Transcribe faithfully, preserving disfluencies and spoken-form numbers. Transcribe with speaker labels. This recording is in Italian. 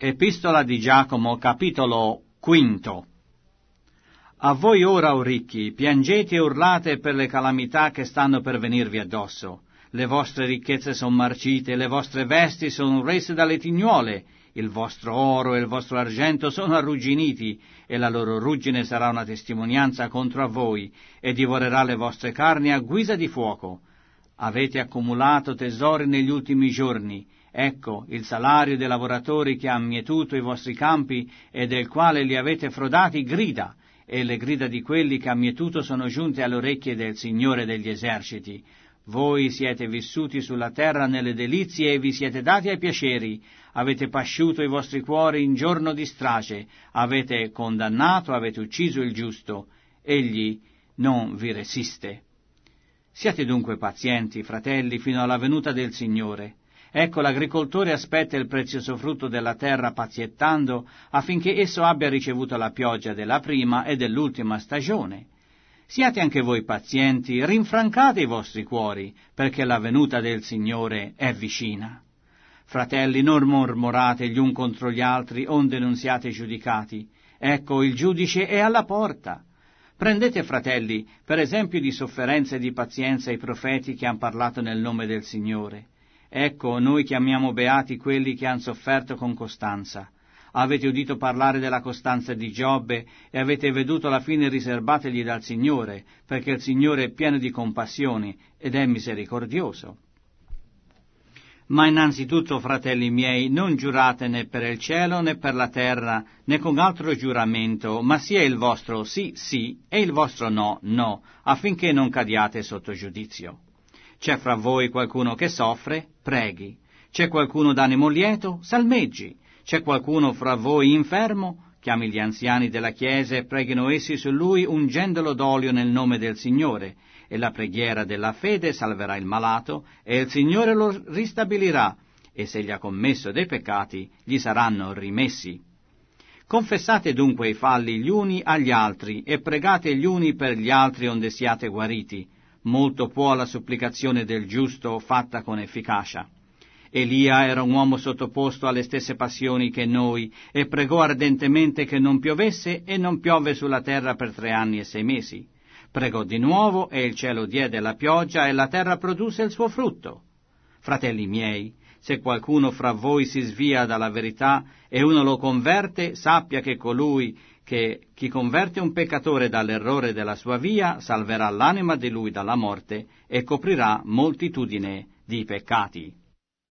Speaker 1: Epistola di Giacomo, capitolo quinto. A voi ora, o ricchi, piangete e urlate per le calamità che stanno per venirvi addosso. Le vostre ricchezze son marcite, le vostre vesti sono rese dalle tignuole, il vostro oro e il vostro argento sono arrugginiti, e la loro ruggine sarà una testimonianza contro a voi, e divorerà le vostre carni a guisa di fuoco. Avete accumulato tesori negli ultimi giorni. Ecco, il salario dei lavoratori che ha mietuto i vostri campi e del quale li avete frodati grida, e le grida di quelli che ha mietuto sono giunte alle orecchie del Signore degli eserciti. Voi siete vissuti sulla terra nelle delizie e vi siete dati ai piaceri, avete pasciuto i vostri cuori in giorno di strage, avete condannato, avete ucciso il giusto, egli non vi resiste. Siate dunque pazienti, fratelli, fino alla venuta del Signore. Ecco, l'agricoltore aspetta il prezioso frutto della terra paziettando, affinché esso abbia ricevuto la pioggia della prima e dell'ultima stagione. Siate anche voi pazienti, rinfrancate i vostri cuori, perché la venuta del Signore è vicina. Fratelli, non mormorate gli un contro gli altri, onde non siate giudicati. Ecco, il giudice è alla porta. Prendete, fratelli, per esempio di sofferenza e di pazienza i profeti che han parlato nel nome del Signore. Ecco, noi chiamiamo beati quelli che han sofferto con costanza. Avete udito parlare della costanza di Giobbe e avete veduto la fine riservategli dal Signore, perché il Signore è pieno di compassione ed è misericordioso. Ma innanzitutto, fratelli miei, non giurate né per il cielo né per la terra, né con altro giuramento, ma sia il vostro sì, sì, e il vostro no, no, affinché non cadiate sotto giudizio. C'è fra voi qualcuno che soffre? Preghi. C'è qualcuno d'animo lieto? Salmeggi. C'è qualcuno fra voi infermo? Chiami gli anziani della Chiesa e preghino essi su lui ungendolo d'olio nel nome del Signore, e la preghiera della fede salverà il malato, e il Signore lo ristabilirà, e se gli ha commesso dei peccati, gli saranno rimessi. Confessate dunque i falli gli uni agli altri, e pregate gli uni per gli altri onde siate guariti. Molto può la supplicazione del giusto fatta con efficacia. Elia era un uomo sottoposto alle stesse passioni che noi, e pregò ardentemente che non piovesse, e non piove sulla terra per tre anni e sei mesi. Pregò di nuovo, e il cielo diede la pioggia, e la terra produsse il suo frutto. Fratelli miei, se qualcuno fra voi si svia dalla verità, e uno lo converte, sappia che colui che chi converte un peccatore dall'errore della sua via salverà l'anima di lui dalla morte e coprirà moltitudine di peccati.